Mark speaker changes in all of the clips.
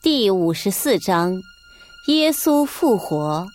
Speaker 1: 第54章，耶稣复活。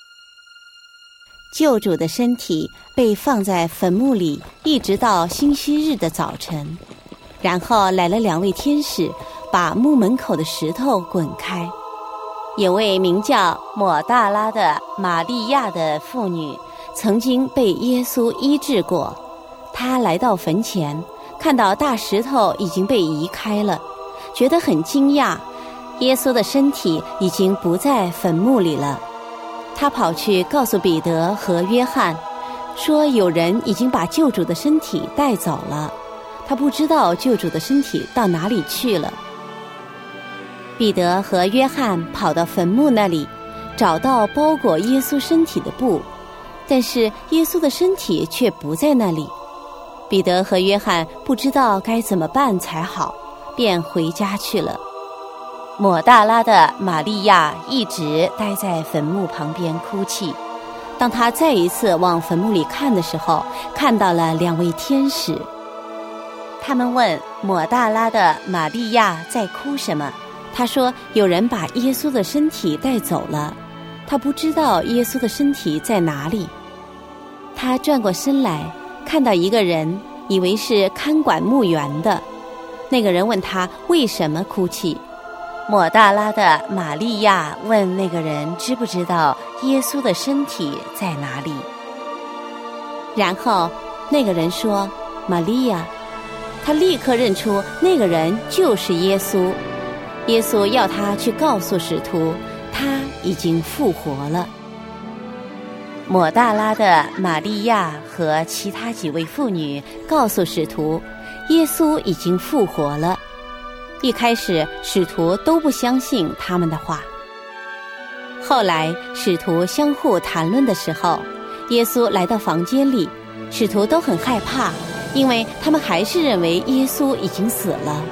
Speaker 1: 救主的身体被放在坟墓里，一直到星期日的早晨。然后来了2位天使，把墓门口的石头滚开。有位名叫抹大拉的玛利亚的妇女，曾经被耶稣医治过。她来到坟前，看到大石头已经被移开了，觉得很惊讶。耶稣的身体已经不在坟墓里了。他跑去告诉彼得和约翰，说有人已经把救主的身体带走了，他不知道救主的身体到哪里去了。彼得和约翰跑到坟墓那里，找到包裹耶稣身体的布，但是耶稣的身体却不在那里。彼得和约翰不知道该怎么办才好，便回家去了。抹大拉的玛利亚一直待在坟墓旁边哭泣。当她再一次往坟墓里看的时候，看到了2位天使。他们问抹大拉的玛利亚在哭什么。她说有人把耶稣的身体带走了，她不知道耶稣的身体在哪里。她转过身来，看到一个人，以为是看管墓园的。那个人问她为什么哭泣。抹大拉的玛利亚问那个人知不知道耶稣的身体在哪里。然后那个人说玛利亚，他立刻认出那个人就是耶稣。耶稣要他去告诉使徒，他已经复活了。抹大拉的玛利亚和其他几位妇女告诉使徒，耶稣已经复活了。一开始使徒都不相信他们的话，后来使徒相互谈论的时候，耶稣来到房间里，使徒都很害怕，因为他们还是认为耶稣已经死了。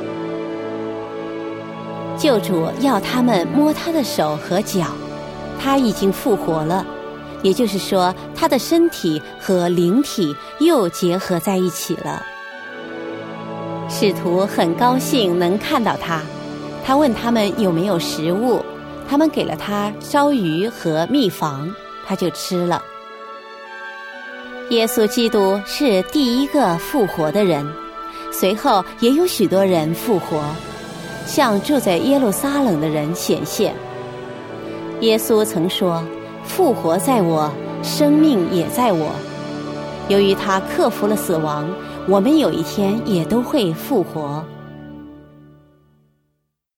Speaker 1: 救主要他们摸他的手和脚，他已经复活了，也就是说他的身体和灵体又结合在一起了。使徒很高兴能看到他，他问他们有没有食物，他们给了他烧鱼和蜜房，他就吃了。耶稣基督是第一个复活的人，随后也有许多人复活，向住在耶路撒冷的人显现。耶稣曾说，复活在我，生命也在我。由于他克服了死亡，我们有一天也都会复活。